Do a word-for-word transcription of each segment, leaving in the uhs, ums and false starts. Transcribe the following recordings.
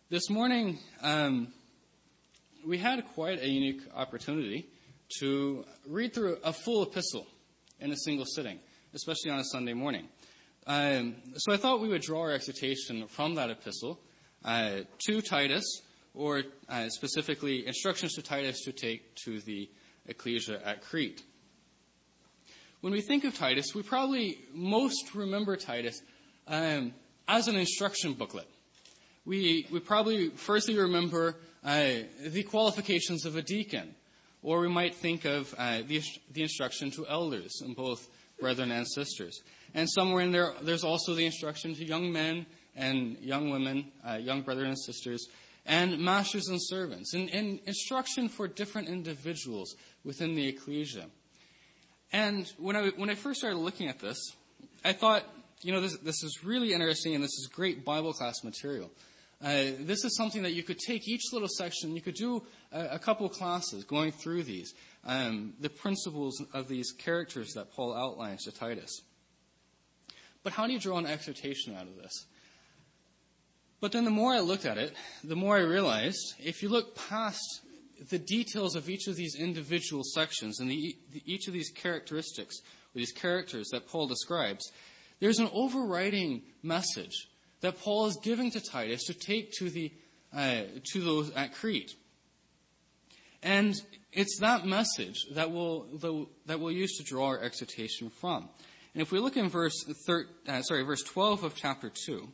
This morning, um, we had quite a unique opportunity to read through a full epistle in a single sitting, especially on a Sunday morning. Um, so I thought we would draw our exhortation from that epistle uh, to Titus, or uh, specifically instructions to Titus to take to the ecclesia at Crete. When we think of Titus, we probably most remember Titus um, as an instruction booklet. We we probably firstly remember uh, the qualifications of a deacon, or we might think of uh, the the instruction to elders, and both brethren and sisters. And somewhere in there, there's also the instruction to young men and young women, uh, young brethren and sisters, and masters and servants, and, and instruction for different individuals within the ecclesia. And when I when I first started looking at this, I thought, you know, this this is really interesting, and this is great Bible class material. Uh, this is something that you could take each little section, you could do a, a couple classes going through these, um, the principles of these characters that Paul outlines to Titus. But how do you draw an exhortation out of this? But then the more I looked at it, the more I realized, if you look past the details of each of these individual sections and the, the, each of these characteristics, or these characters that Paul describes, there's an overriding message that Paul is giving to Titus to take to the uh, to those at Crete. And it's that message that we'll, that we'll use to draw our exhortation from. And if we look in verse thir- uh, sorry, verse twelve of chapter two,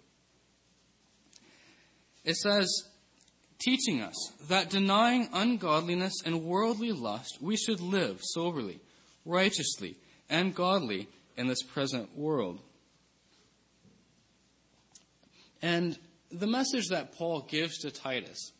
it says, teaching us that denying ungodliness and worldly lust, we should live soberly, righteously, and godly in this present world. And the message that Paul gives to Titus,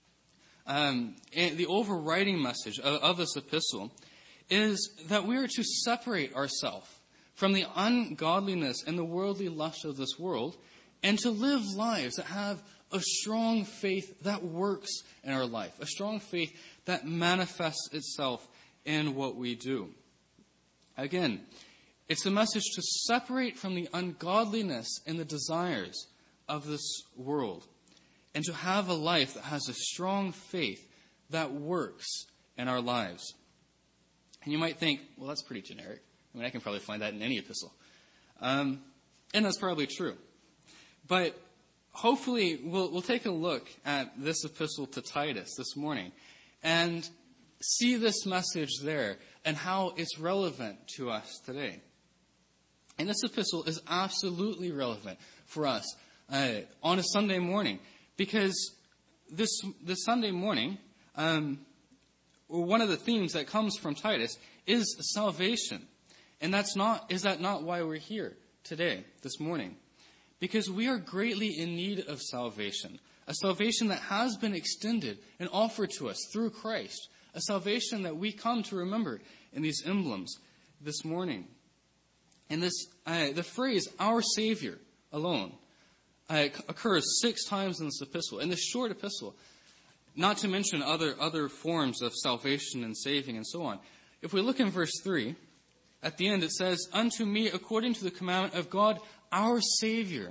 um, and the overriding message of, of this epistle, is that we are to separate ourselves from the ungodliness and the worldly lust of this world, and to live lives that have a strong faith that works in our life, a strong faith that manifests itself in what we do. Again, it's a message to separate from the ungodliness and the desires of this world, and to have a life that has a strong faith that works in our lives. And you might think, well, that's pretty generic. I mean, I can probably find that in any epistle. Um, and that's probably true. But hopefully we'll, we'll take a look at this epistle to Titus this morning and see this message there and how it's relevant to us today. And this epistle is absolutely relevant for us uh, on a Sunday morning, because this this Sunday morning, um, one of the themes that comes from Titus is salvation. And that's not is that not why we're here today, this morning? Because we are greatly in need of salvation, a salvation that has been extended and offered to us through Christ, a salvation that we come to remember in these emblems this morning. And this, uh, the phrase, our Savior alone, uh, occurs six times in this epistle, in this short epistle, not to mention other, other forms of salvation and saving and so on. If we look in verse three, at the end it says, unto me according to the commandment of God, our Savior.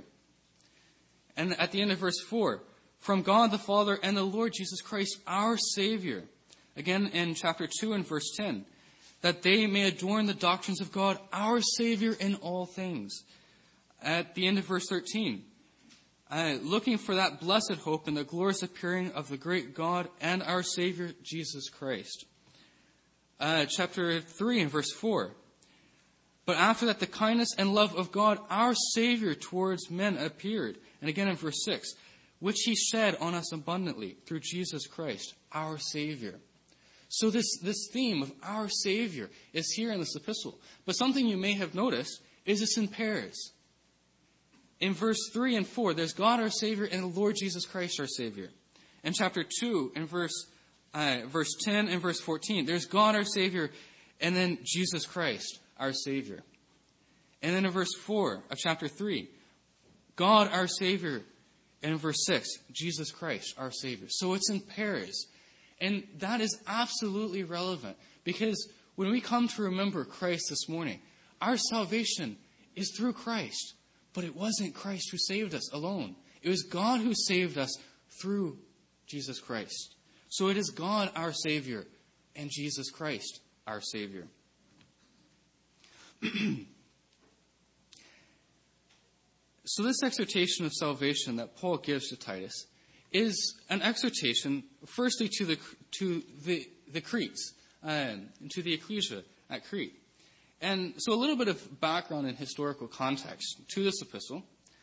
And at the end of verse four, from God the Father and the Lord Jesus Christ, our Savior. Again in chapter two and verse ten, that they may adorn the doctrines of God, our Savior in all things. At the end of verse thirteen, uh, looking for that blessed hope and the glorious appearing of the great God and our Savior, Jesus Christ. Uh, chapter three and verse four, but after that the kindness and love of God, our Savior towards men appeared. And again in verse six, which he shed on us abundantly through Jesus Christ, our Savior. So this, this theme of our Savior is here in this epistle. But something you may have noticed is it's in pairs. In verse three and four, there's God our Savior and the Lord Jesus Christ our Savior. In chapter two, in verse, uh, verse ten and verse fourteen, there's God our Savior and then Jesus Christ our Savior. And then in verse four of chapter three, God our Savior. And in verse six, Jesus Christ our Savior. So it's in pairs. And that is absolutely relevant, because when we come to remember Christ this morning, our salvation is through Christ. But it wasn't Christ who saved us alone. It was God who saved us through Jesus Christ. So it is God our Savior and Jesus Christ our Savior. So this exhortation of salvation that Paul gives to Titus is an exhortation, firstly, to the to the the Cretes, um, to the ecclesia at Crete. And so a little bit of background and historical context to this epistle.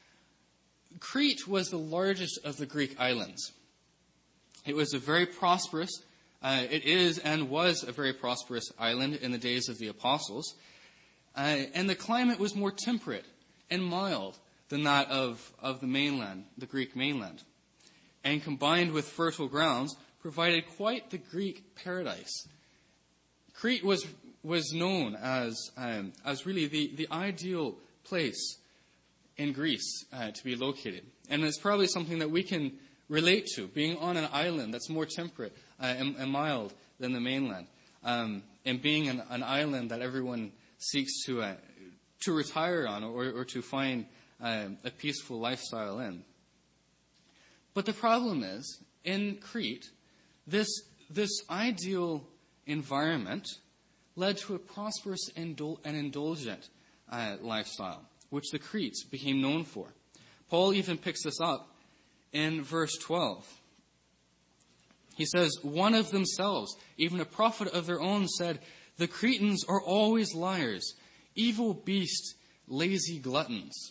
Crete was the largest of the Greek islands. It was a very prosperous, uh, it is and was a very prosperous island in the days of the apostles. Uh, and the climate was more temperate and mild than that of, of the mainland, the Greek mainland. And combined with fertile grounds, provided quite the Greek paradise. Crete was was known as um, as really the, the ideal place in Greece uh, to be located. And it's probably something that we can relate to, being on an island that's more temperate uh, and, and mild than the mainland, um, and being an, an island that everyone seeks to uh, to retire on or, or to find um, a peaceful lifestyle in. But the problem is, in Crete, this this ideal environment led to a prosperous and indulgent uh, lifestyle, which the Cretes became known for. Paul even picks this up in verse twelve. He says, one of themselves, even a prophet of their own, said, the Cretans are always liars, evil beasts, lazy gluttons.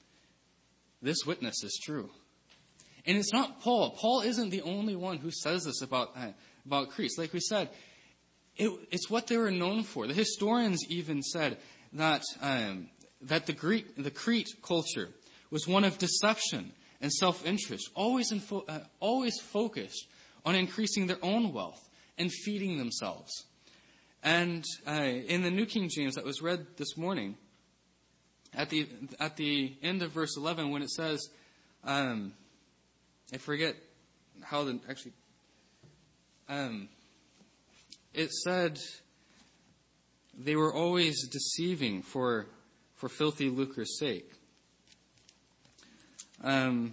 This witness is true. And it's not Paul. Paul isn't the only one who says this about, uh, about Crete. Like we said, it, it's what they were known for. The historians even said that um, that the Greek, the Crete culture was one of deception and self-interest, always in fo- uh, always focused on increasing their own wealth and feeding themselves. And uh, in the New King James that was read this morning, at the at the end of verse eleven, when it says, um, I forget how the actually. Um, it said they were always deceiving for for filthy lucre's sake. Um,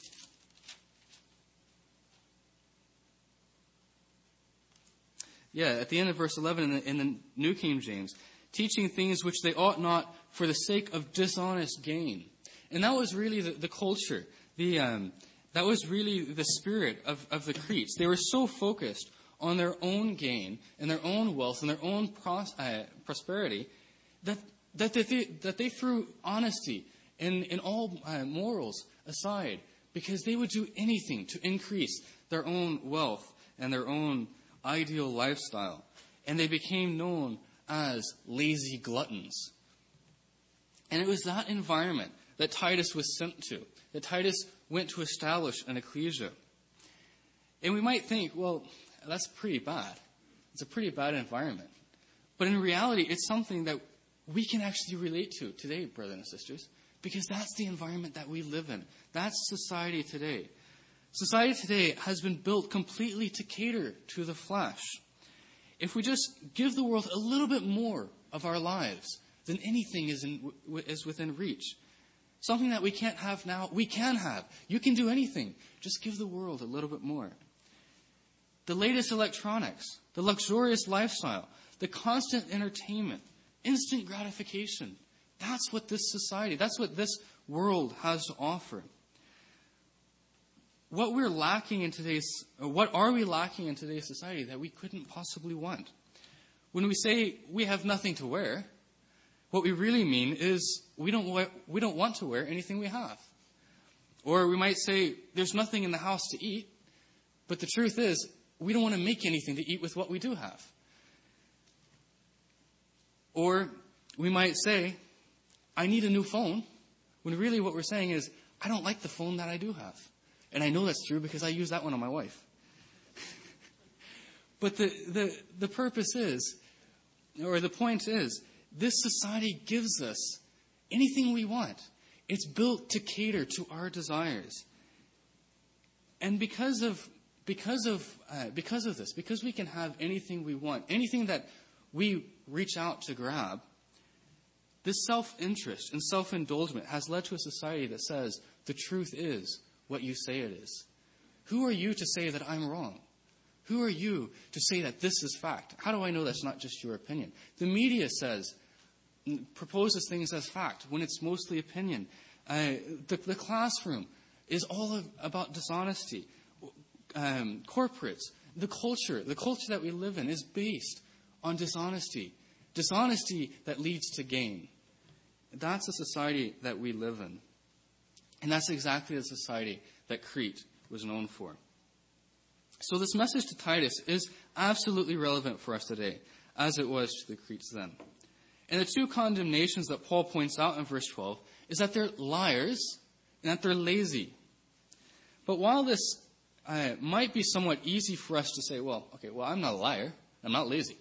yeah, at the end of verse eleven in the, in the New King James, teaching things which they ought not for the sake of dishonest gain. And that was really the, the culture, the um, that was really the spirit of, of the Cretes. They were so focused on their own gain and their own wealth and their own pros, uh, prosperity that that they, that they threw honesty and, and all uh, morals aside, because they would do anything to increase their own wealth and their own ideal lifestyle. And they became known as lazy gluttons. And it was that environment that Titus was sent to, that Titus went to establish an ecclesia. And we might think, well, that's pretty bad. It's a pretty bad environment. But in reality, it's something that we can actually relate to today, brothers and sisters, because that's the environment that we live in. That's society today. Society today has been built completely to cater to the flesh. If we just give the world a little bit more of our lives, then anything is, in, is within reach. Something that we can't have now, we can have. You can do anything. Just give the world a little bit more. The latest electronics, the luxurious lifestyle, the constant entertainment, instant gratification. That's what this society, that's what this world has to offer. What we're lacking in today's, what are we lacking in today's society that we couldn't possibly want? When we say we have nothing to wear, what we really mean is we don't wa- we don't want to wear anything we have. Or we might say there's nothing in the house to eat, but the truth is we don't want to make anything to eat with what we do have. Or we might say, I need a new phone, when really what we're saying is, I don't like the phone that I do have. And I know that's true because I use that one on my wife. But the, the, the purpose is, or the point is, this society gives us anything we want. It's built to cater to our desires. And because of because of uh, because of this, because we can have anything we want, anything that we reach out to grab, this self-interest and self-indulgence has led to a society that says the truth is what you say it is. Who are you to say that I'm wrong? Who are you to say that this is fact? How do I know that's not just your opinion? The media says, proposes things as fact when it's mostly opinion. Uh, the, the classroom is all of, about dishonesty. Um, corporates, the culture, the culture that we live in is based on dishonesty. Dishonesty that leads to gain. That's the society that we live in. And that's exactly the society that Crete was known for. So this message to Titus is absolutely relevant for us today, as it was to the Cretes then. And the two condemnations that Paul points out in verse twelve is that they're liars and that they're lazy. But while this uh, might be somewhat easy for us to say, well, okay, well, I'm not a liar, I'm not lazy.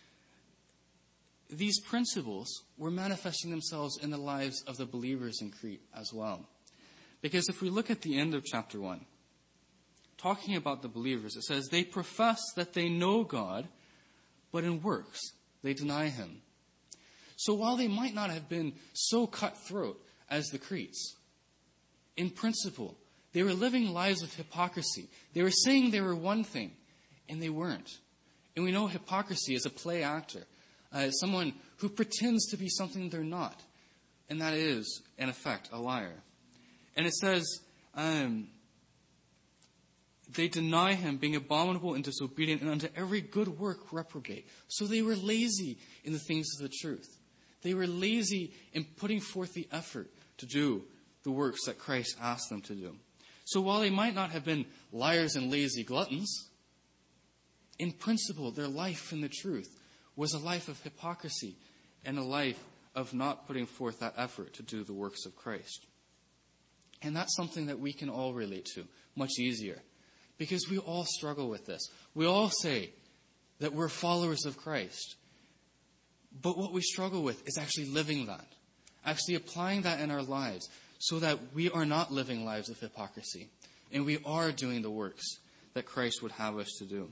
These principles were manifesting themselves in the lives of the believers in Crete as well. Because if we look at the end of chapter one, talking about the believers, it says, they profess that they know God, but in works they deny him. So while they might not have been so cutthroat as the Cretes, in principle, they were living lives of hypocrisy. They were saying they were one thing, and they weren't. And we know hypocrisy is a play actor, uh, someone who pretends to be something they're not. And that is, in effect, a liar. And it says, um, they deny him, being abominable and disobedient, and unto every good work reprobate. So they were lazy in the things of the truth. They were lazy in putting forth the effort to do the works that Christ asked them to do. So while they might not have been liars and lazy gluttons, in principle, their life in the truth was a life of hypocrisy and a life of not putting forth that effort to do the works of Christ. And that's something that we can all relate to much easier, because we all struggle with this. We all say that we're followers of Christ. But what we struggle with is actually living that, actually applying that in our lives so that we are not living lives of hypocrisy and we are doing the works that Christ would have us to do.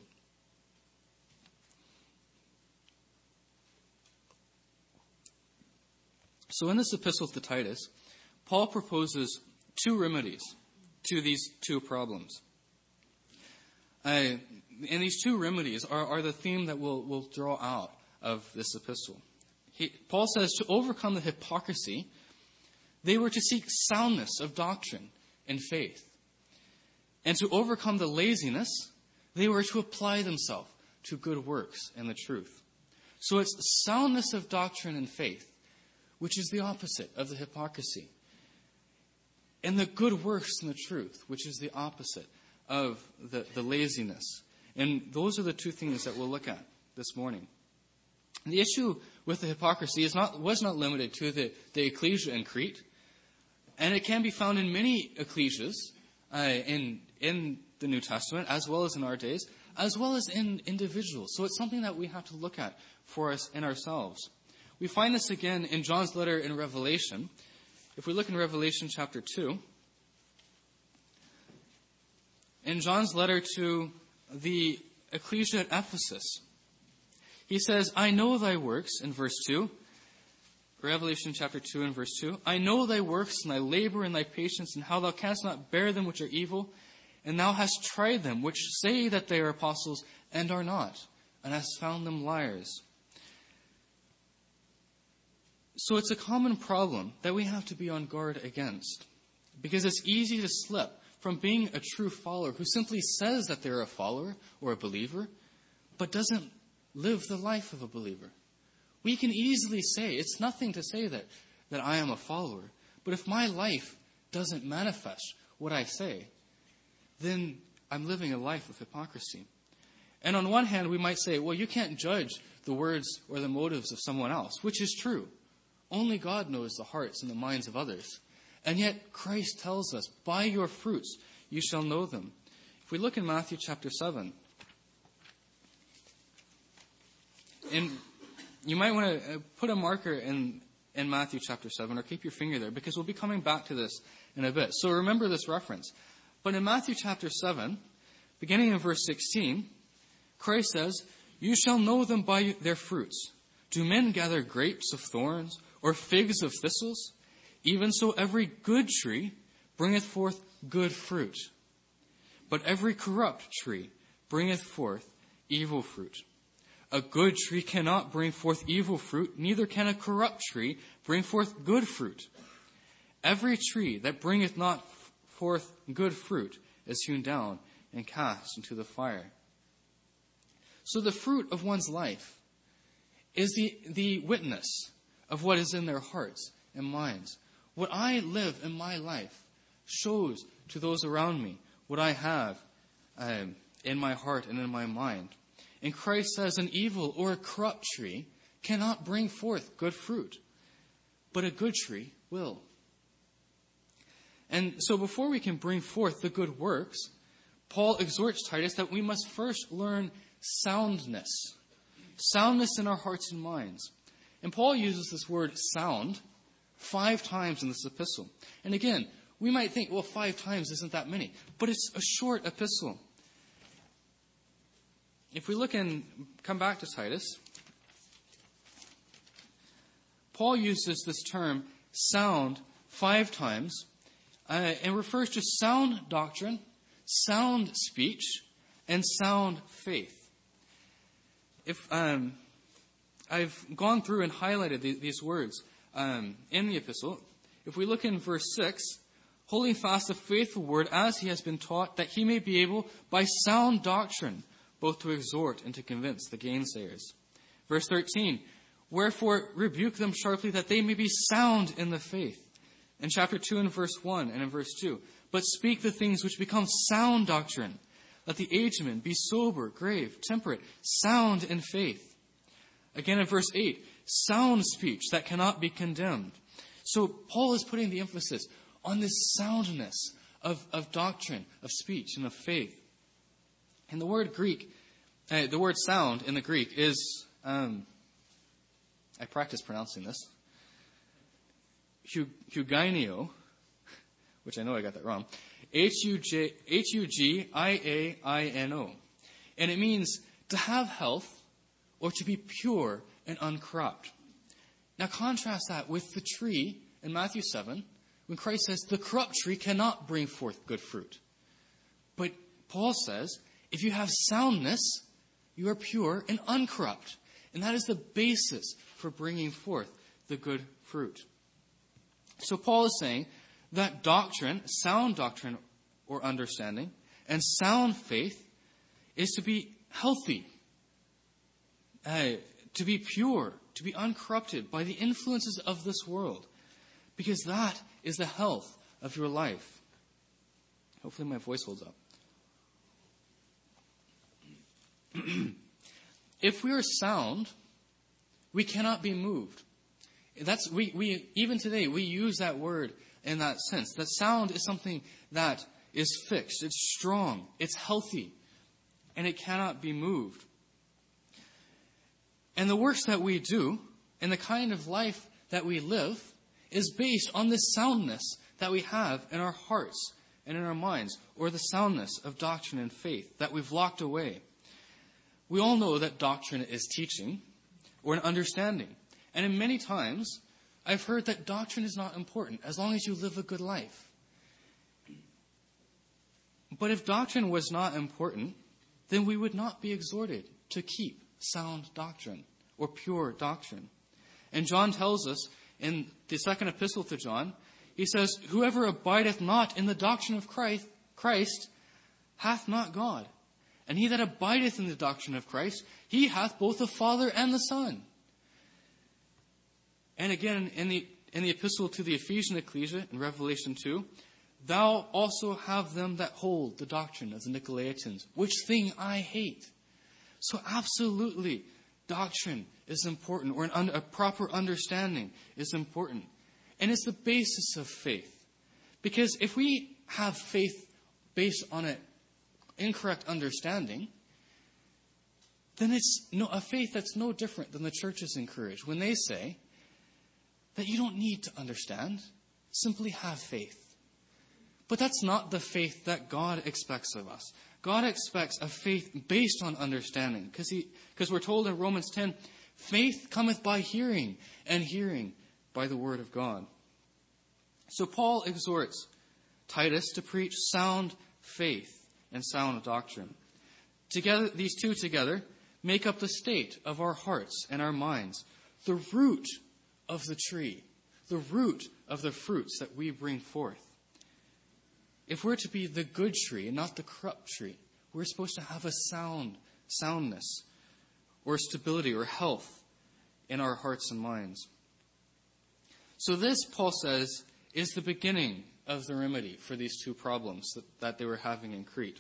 So in this epistle to Titus, Paul proposes two remedies to these two problems. Uh, and these two remedies are, are the theme that we'll, we'll draw out of this epistle. He, Paul says to overcome the hypocrisy, they were to seek soundness of doctrine and faith. And to overcome the laziness, they were to apply themselves to good works and the truth. So it's soundness of doctrine and faith, which is the opposite of the hypocrisy. And the good works and the truth, which is the opposite of the, the laziness. And those are the two things that we'll look at this morning. The issue with the hypocrisy is not was not limited to the, the ecclesia in Crete. And it can be found in many ecclesias uh, in, in the New Testament, as well as in our days, as well as in individuals. So it's something that we have to look at for us in ourselves. We find this again in John's letter in Revelation. If we look in Revelation chapter two, in John's letter to the ecclesia at Ephesus, he says, I know thy works, in verse two, Revelation chapter two and verse two, I know thy works and thy labor and thy patience, and how thou canst not bear them which are evil, and thou hast tried them which say that they are apostles and are not, and hast found them liars. So it's a common problem that we have to be on guard against, because it's easy to slip from being a true follower who simply says that they're a follower or a believer, but doesn't live the life of a believer. We can easily say, it's nothing to say that, that I am a follower, but if my life doesn't manifest what I say, then I'm living a life of hypocrisy. And on one hand, we might say, well, you can't judge the words or the motives of someone else, which is true. Only God knows the hearts and the minds of others. And yet Christ tells us, by your fruits you shall know them. If we look in Matthew chapter seven, and you might want to put a marker in, in Matthew chapter seven, or keep your finger there, because we'll be coming back to this in a bit. So remember this reference. But in Matthew chapter seven, beginning in verse sixteen, Christ says, you shall know them by their fruits. Do men gather grapes of thorns, or figs of thistles? Even so every good tree bringeth forth good fruit. But every corrupt tree bringeth forth evil fruit. A good tree cannot bring forth evil fruit, neither can a corrupt tree bring forth good fruit. Every tree that bringeth not forth good fruit is hewn down and cast into the fire. So the fruit of one's life is the, the witness of what is in their hearts and minds. What I live in my life shows to those around me what I have um, in my heart and in my mind. And Christ says an evil or a corrupt tree cannot bring forth good fruit, but a good tree will. And so before we can bring forth the good works, Paul exhorts Titus that we must first learn soundness. Soundness in our hearts and minds. And Paul uses this word sound five times in this epistle. And again, we might think, well, five times isn't that many. But it's a short epistle. If we look and come back to Titus, Paul uses this term sound five times uh, and refers to sound doctrine, sound speech, and sound faith. If um, I've gone through and highlighted the, these words um, in the epistle, if we look in verse six, holding fast the faithful word as he has been taught, that he may be able by sound doctrine both to exhort and to convince the gainsayers. Verse thirteen, wherefore rebuke them sharply that they may be sound in the faith. In chapter two and verse one and in verse two, but speak the things which become sound doctrine. Let the aged men be sober, grave, temperate, sound in faith. Again in verse eight, sound speech that cannot be condemned. So Paul is putting the emphasis on this soundness of, of doctrine, of speech, and of faith. And the word Greek, uh, the word sound in the Greek is, um, I practice pronouncing this, huginio, which I know I got that wrong, H U G I A I N O. And it means to have health or to be pure and uncorrupt. Now contrast that with the tree in Matthew seven, when Christ says the corrupt tree cannot bring forth good fruit. But Paul says, if you have soundness, you are pure and uncorrupt. And that is the basis for bringing forth the good fruit. So Paul is saying that doctrine, sound doctrine or understanding, and sound faith is to be healthy, uh, to be pure, to be uncorrupted by the influences of this world. Because that is the health of your life. Hopefully my voice holds up. If we are sound, we cannot be moved. That's we, we even today we use that word in that sense. That sound is something that is fixed, it's strong, it's healthy, and it cannot be moved. And the works that we do and the kind of life that we live is based on this soundness that we have in our hearts and in our minds, or the soundness of doctrine and faith that we've locked away. We all know that doctrine is teaching or an understanding. And in many times, I've heard that doctrine is not important as long as you live a good life. But if doctrine was not important, then we would not be exhorted to keep sound doctrine or pure doctrine. And John tells us in the second epistle to John, he says, whoever abideth not in the doctrine of Christ, Christ hath not God. And he that abideth in the doctrine of Christ, he hath both the Father and the Son. And again, in the in the epistle to the Ephesian ecclesia in Revelation two, thou also have them that hold the doctrine of the Nicolaitans, which thing I hate. So absolutely, doctrine is important, or an un, a proper understanding is important. And it's the basis of faith. Because if we have faith based on an incorrect understanding, then it's no, a faith that's no different than the churches encourage when they say that you don't need to understand, simply have faith. But that's not the faith that God expects of us. God expects a faith based on understanding, because he, because we're told in Romans ten, faith cometh by hearing, and hearing by the word of God. So Paul exhorts Titus to preach sound faith and sound doctrine. Together, these two together make up the state of our hearts and our minds, the root of the tree, the root of the fruits that we bring forth. If we're to be the good tree and not the corrupt tree, we're supposed to have a sound, soundness, or stability or health in our hearts and minds. So this, Paul says, is the beginning of the remedy for these two problems that, that they were having in Crete.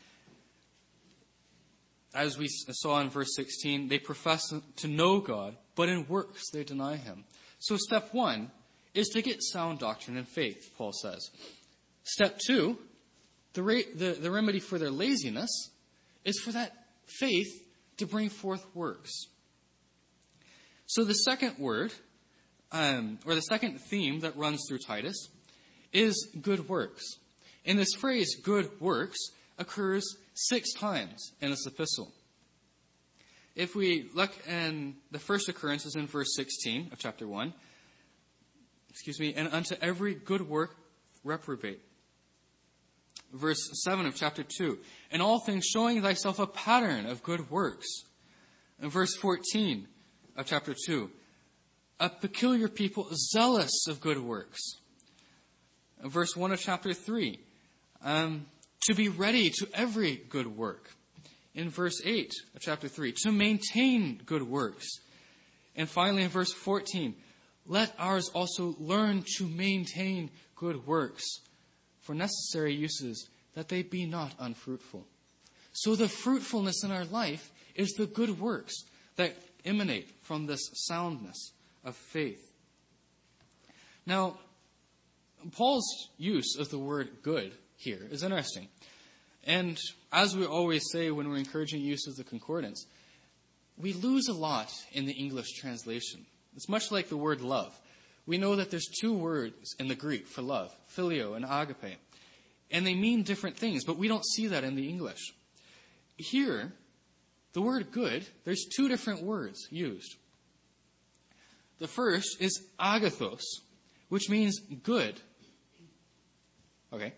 As we saw in verse sixteen, they profess to know God, but in works they deny him. So step one is to get sound doctrine and faith, Paul says. Step two, the, re- the, the remedy for their laziness is for that faith to bring forth works. So the second word, um, or the second theme that runs through Titus, is good works. And this phrase, good works, occurs six times in this epistle. If we look, in the first occurrence is in verse sixteen of chapter one. Excuse me, and unto every good work reprobate. Verse seven of chapter two, in all things showing thyself a pattern of good works. And verse fourteen of chapter two, a peculiar people zealous of good works. And verse one of chapter three, um, to be ready to every good work. In verse eight of chapter three, to maintain good works. And finally in verse fourteen, let ours also learn to maintain good works for necessary uses, that they be not unfruitful. So the fruitfulness in our life is the good works that emanate from this soundness of faith. Now, Paul's use of the word good here is interesting. And as we always say when we're encouraging use of the concordance, we lose a lot in the English translation. It's much like the word love. We know that there's two words in the Greek for love, phileo and agape. And they mean different things, but we don't see that in the English. Here, the word good, there's two different words used. The first is agathos, which means good. Okay.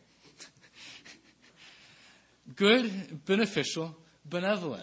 Good, beneficial, benevolent.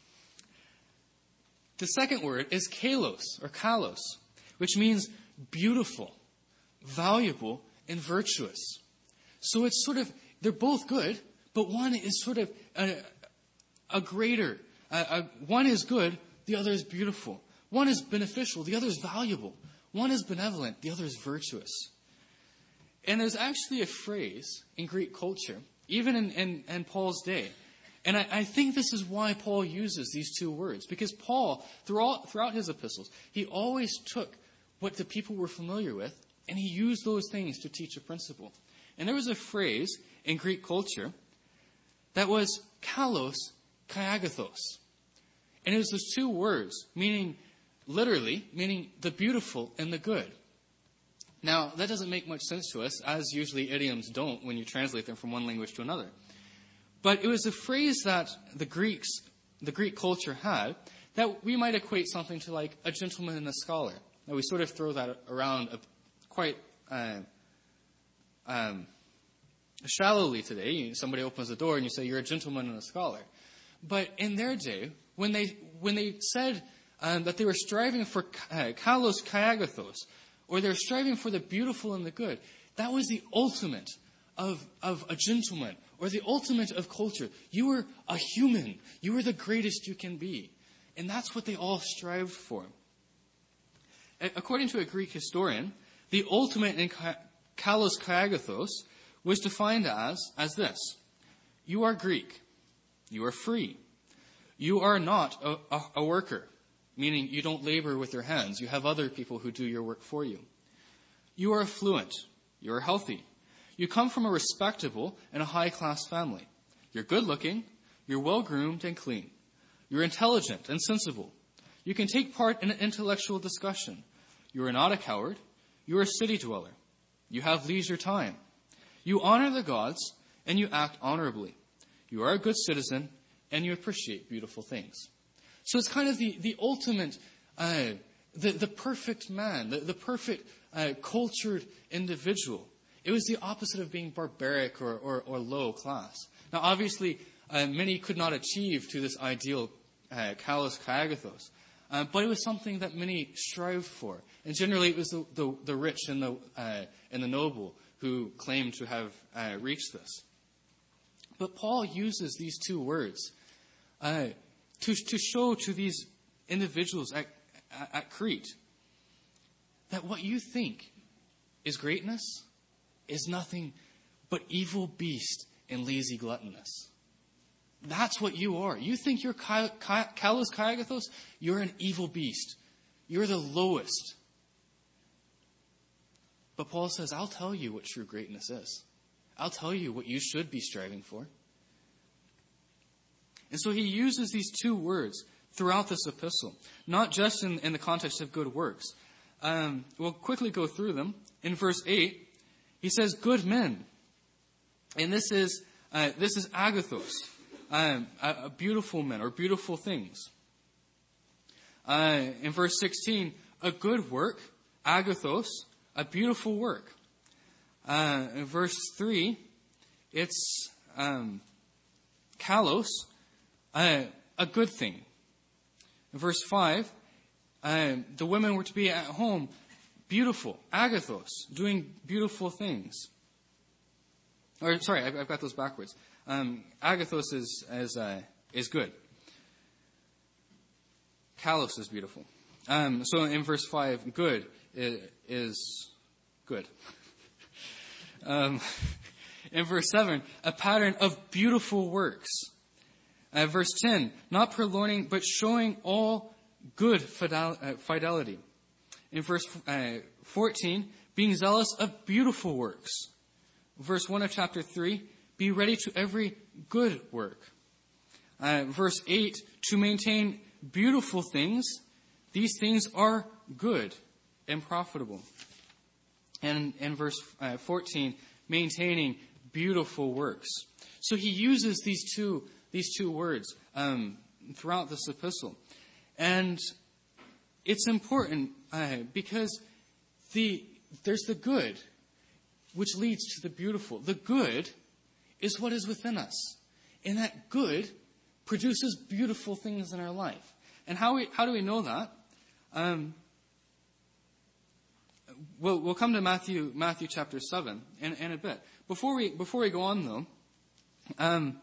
The second word is kalos, or kalos, which means beautiful, valuable, and virtuous. So it's sort of, they're both good, but one is sort of a, a greater, a, a, one is good, the other is beautiful. One is beneficial, the other is valuable. One is benevolent, the other is virtuous. And there's actually a phrase in Greek culture, even in, in, in Paul's day. And I, I think this is why Paul uses these two words. Because Paul, throughout, throughout his epistles, he always took what the people were familiar with, and he used those things to teach a principle. And there was a phrase in Greek culture that was kalos kaiagathos. And it was those two words, meaning, literally, meaning the beautiful and the good. Now, that doesn't make much sense to us, as usually idioms don't when you translate them from one language to another. But it was a phrase that the Greeks, the Greek culture had, that we might equate something to like a gentleman and a scholar. Now, we sort of throw that around quite uh, um, shallowly today. Somebody opens the door and you say, you're a gentleman and a scholar. But in their day, when they when they said um, that they were striving for uh, kalos kaiagathos, or they're striving for the beautiful and the good, that was the ultimate of, of a gentleman, or the ultimate of culture. You were a human. You were the greatest you can be. And that's what they all strived for. According to a Greek historian, the ultimate in kalos kaiagathos was defined as, as this. You are Greek. You are free. You are not a, a, a worker, meaning you don't labor with your hands. You have other people who do your work for you. You are affluent. You are healthy. You come from a respectable and a high-class family. You're good-looking. You're well-groomed and clean. You're intelligent and sensible. You can take part in an intellectual discussion. You are not a coward. You are a city dweller. You have leisure time. You honor the gods, and you act honorably. You are a good citizen, and you appreciate beautiful things. So it's kind of the, the ultimate, uh, the, the perfect man, the, the perfect uh, cultured individual It was the opposite of being barbaric or, or, or low class. Now, obviously, uh, many could not achieve to this ideal uh, kalos kagathos, uh, but it was something that many strived for. And generally, it was the, the, the rich and the, uh, and the noble who claimed to have uh, reached this. But Paul uses these two words uh, to, to show to these individuals at, at Crete that what you think is greatness is nothing but evil beast and lazy gluttonous. That's what you are. You think you're kalos kagathos? You're an evil beast. You're the lowest. But Paul says, I'll tell you what true greatness is. I'll tell you what you should be striving for. And so he uses these two words throughout this epistle, not just in, in the context of good works. Um, we'll quickly go through them. In verse eight, he says, good men. And this is uh, this is agathos, um, a, a beautiful men or beautiful things. Uh, in verse sixteen, a good work, agathos, a beautiful work. Uh, in verse three, it's um, kalos, uh, a good thing. In verse five, uh, the women were to be at home, beautiful, agathos, doing beautiful things. Or sorry, I've, I've got those backwards. Um, agathos is is uh, is good. Kalos is beautiful. Um, so in verse five, good is, is good. um, in verse seven, a pattern of beautiful works. Uh, verse ten, not purloining, but showing all good fidel- uh, fidelity. In verse uh, fourteen, being zealous of beautiful works. Verse one of chapter three, be ready to every good work. Uh, verse eight, to maintain beautiful things. These things are good and profitable. And in verse uh, fourteen, maintaining beautiful works. So he uses these two these two words um, throughout this epistle. And it's important uh, because the there's the good, which leads to the beautiful. The good is what is within us. And that good produces beautiful things in our life. And how we, how do we know that? Um, we'll, we'll come to Matthew Matthew chapter seven in, in a bit. Before we before we go on though, um,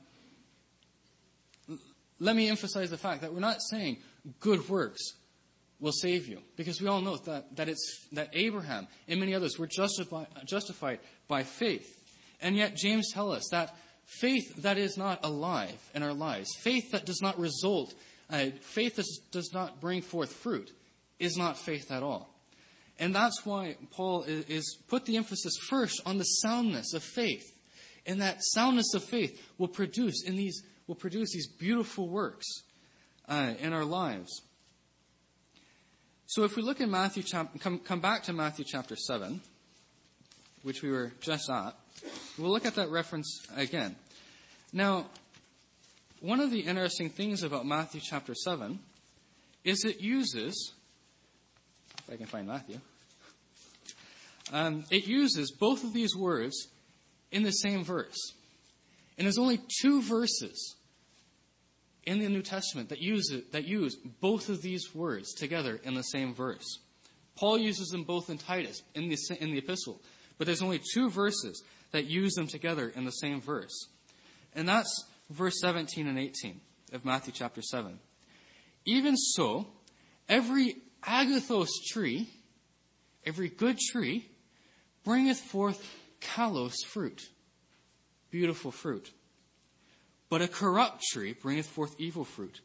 let me emphasize the fact that we're not saying good works will save you, because we all know that, that it's that Abraham and many others were justified justified by faith. And yet James tells us that faith that is not alive in our lives, faith that does not result, uh, faith that does not bring forth fruit, is not faith at all. And that's why Paul is, is put the emphasis first on the soundness of faith, and that soundness of faith will produce in these will produce these beautiful works uh, in our lives. So if we look at Matthew, chap- come, come back to Matthew chapter seven, which we were just at, we'll look at that reference again. Now, one of the interesting things about Matthew chapter seven is it uses, if I can find Matthew, um, it uses both of these words in the same verse. And there's only two verses in the New Testament that use it, that use both of these words together in the same verse. Paul uses them both in Titus, in the, in the epistle, but there's only two verses that use them together in the same verse. And that's verse seventeen and eighteen of Matthew chapter seven. Even so, every agathos tree, every good tree, bringeth forth kalos fruit, beautiful fruit. But a corrupt tree bringeth forth evil fruit.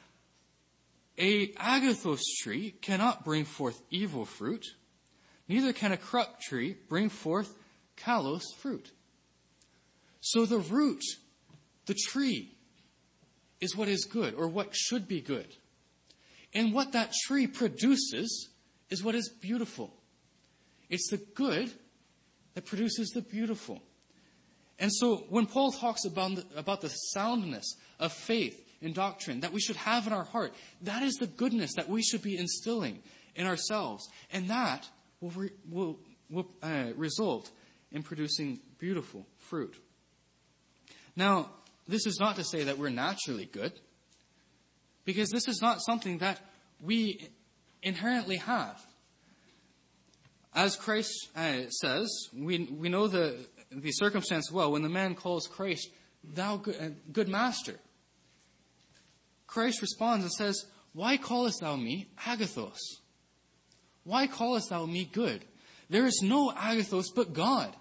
A agathos tree cannot bring forth evil fruit, neither can a corrupt tree bring forth kalos fruit. So the root, the tree, is what is good, or what should be good. And what that tree produces is what is beautiful. It's the good that produces the beautiful. And so when Paul talks about the, about the soundness of faith and doctrine that we should have in our heart, that is the goodness that we should be instilling in ourselves. And that will, re, will, will uh, result in producing beautiful fruit. Now, this is not to say that we're naturally good, because this is not something that we inherently have. As Christ uh, says, we we know the the circumstance well when the man calls Christ, "Thou good, uh, good master." Christ responds and says, "Why callest thou me agathos? Why callest thou me good? There is no agathos but God."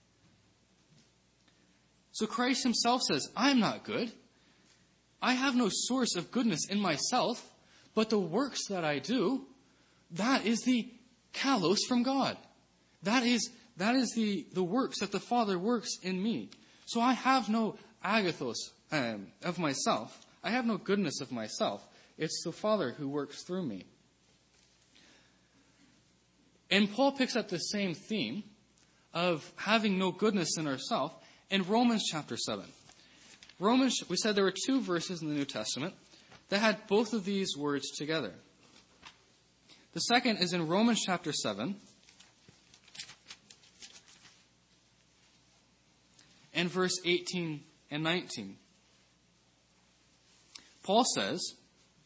So Christ himself says, "I'm not good. I have no source of goodness in myself, but the works that I do, that is the kalos from God. That is that is the, the works that the Father works in me. So I have no agathos um, of myself. I have no goodness of myself. It's the Father who works through me." And Paul picks up the same theme of having no goodness in ourselves in Romans chapter seven. Romans, we said there were two verses in the New Testament that had both of these words together. The second is in Romans chapter seven and verse eighteen and nineteen. Paul says,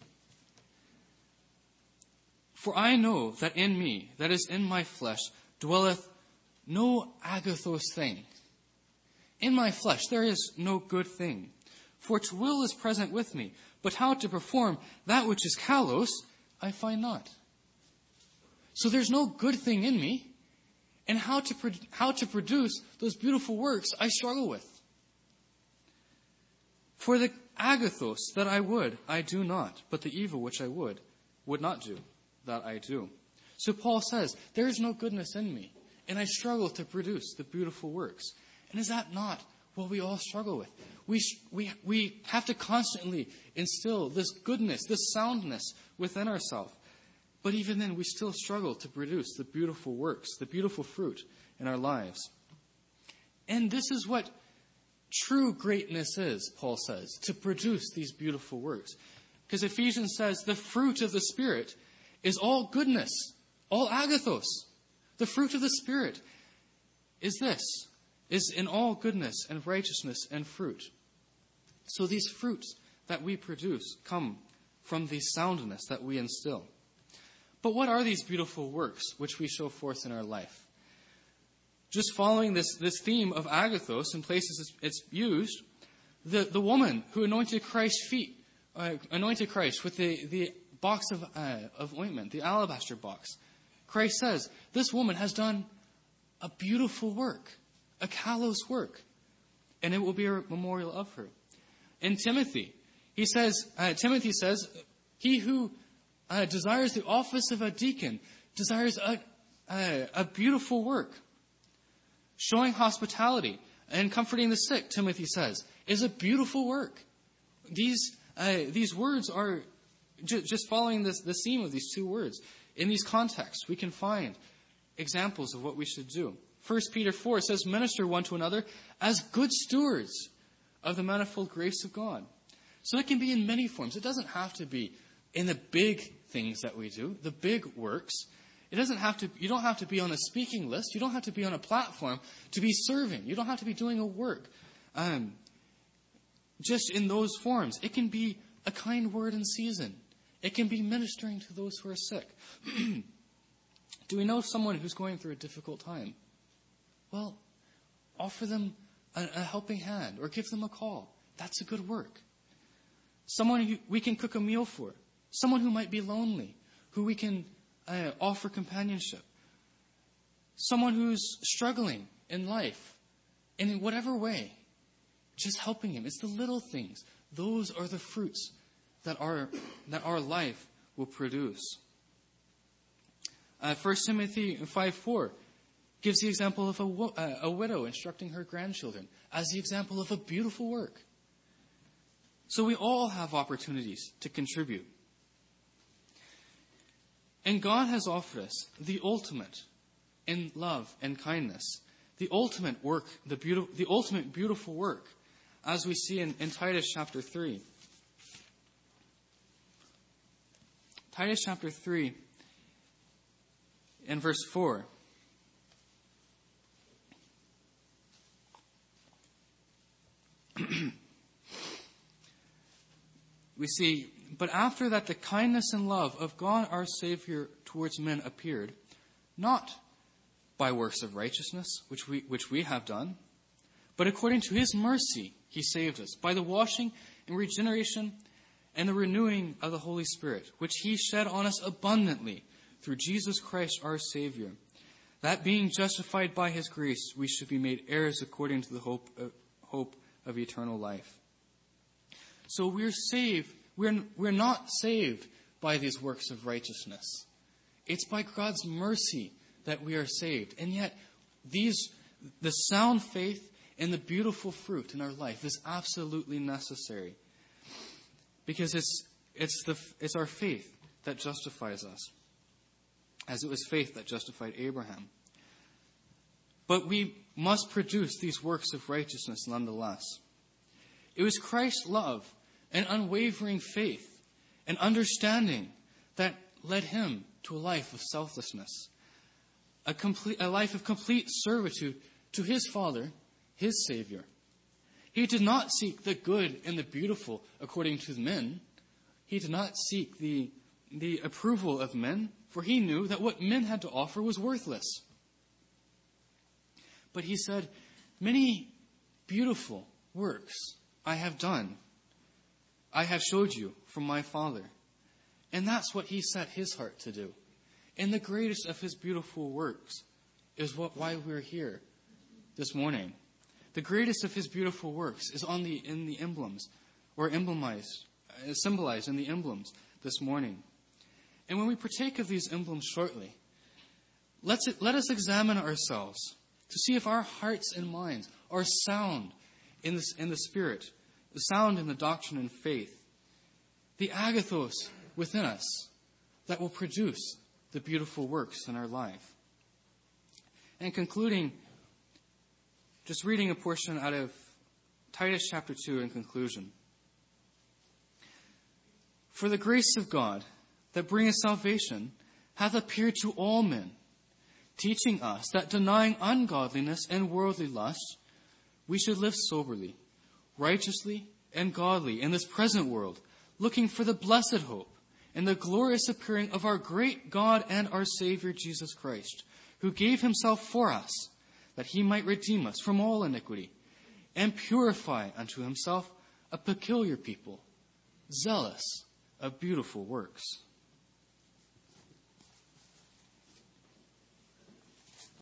"For I know that in me, that is in my flesh, dwelleth no agathos thing. In my flesh there is no good thing. For its will is present with me, but how to perform that which is kalos, I find not." So there's no good thing in me, and how to pro- how to produce those beautiful works I struggle with. "For the agathos that I would, I do not, but the evil which I would, would not do, that I do." So Paul says, there is no goodness in me, and I struggle to produce the beautiful works. And is that not what we all struggle with? We we we have to constantly instill this goodness, this soundness within ourselves. But even then, we still struggle to produce the beautiful works, the beautiful fruit in our lives. And this is what true greatness is, Paul says, to produce these beautiful works. Because Ephesians says the fruit of the Spirit is all goodness, all agathos. The fruit of the Spirit is this, is in all goodness and righteousness and fruit. So these fruits that we produce come from the soundness that we instill. But what are these beautiful works which we show forth in our life? Just following this, this theme of agathos in places it's used, the, the woman who anointed Christ's feet, uh, anointed Christ with the, the box of, uh, of ointment, the alabaster box. Christ says, this woman has done a beautiful work, a kalos work, and it will be a memorial of her. In Timothy, he says, uh, Timothy says, he who uh, desires the office of a deacon desires a, a, a beautiful work. Showing hospitality and comforting the sick, Timothy says, is a beautiful work. These uh, these words are ju- just following this, the theme of these two words. In these contexts, we can find examples of what we should do. First Peter four says, minister one to another as good stewards of the manifold grace of God. So it can be in many forms. It doesn't have to be in the big things that we do, the big works. It doesn't have to, you don't have to be on a speaking list. You don't have to be on a platform to be serving. You don't have to be doing a work. Um, just in those forms. It can be a kind word in season. It can be ministering to those who are sick. Do we know someone who's going through a difficult time? Well, offer them a, a helping hand or give them a call. That's a good work. Someone who we can cook a meal for. Someone who might be lonely, who we can uh, offer companionship. Someone who's struggling in life, and in whatever way, just helping him. It's the little things. Those are the fruits that our that our life will produce. Uh, First Timothy five four gives the example of a, uh, a widow instructing her grandchildren as the example of a beautiful work. So we all have opportunities to contribute. And God has offered us the ultimate in love and kindness, the ultimate work, the beautiful, the ultimate beautiful work, as we see in, in Titus chapter three. Titus chapter three and verse four. We see, but after that the kindness and love of God our Savior towards men appeared, not by works of righteousness, which we, which we have done, but according to his mercy he saved us, by the washing and regeneration and the renewing of the Holy Spirit, which he shed on us abundantly through Jesus Christ our Savior, that being justified by his grace, we should be made heirs according to the hope of, hope of eternal life. So we're saved. We're, we're not saved by these works of righteousness. It's by God's mercy that we are saved. And yet, these, the sound faith and the beautiful fruit in our life is absolutely necessary. Because it's, it's, the, it's our faith that justifies us, as it was faith that justified Abraham. But we must produce these works of righteousness nonetheless. It was Christ's love and unwavering faith and understanding that led him to a life of selflessness, a, complete, a life of complete servitude to his Father, his Savior. He did not seek the good and the beautiful according to men. He did not seek the, the approval of men, for he knew that what men had to offer was worthless. But he said, many beautiful works I have done. I have showed you from my Father. And that's what he set his heart to do. And the greatest of his beautiful works is what why we're here this morning. The greatest of his beautiful works is on the in the emblems, or emblemized, uh, symbolized in the emblems this morning. And when we partake of these emblems shortly, let's let us examine ourselves to see if our hearts and minds are sound in this in the Spirit, sound in the doctrine and faith, the agathos within us that will produce the beautiful works in our life. And concluding, just reading a portion out of Titus chapter two in conclusion. For the grace of God that bringeth salvation hath appeared to all men, teaching us that denying ungodliness and worldly lusts, we should live soberly, righteously, and godly in this present world, looking for the blessed hope and the glorious appearing of our great God and our Savior Jesus Christ, who gave himself for us, that he might redeem us from all iniquity, and purify unto himself a peculiar people, zealous of beautiful works.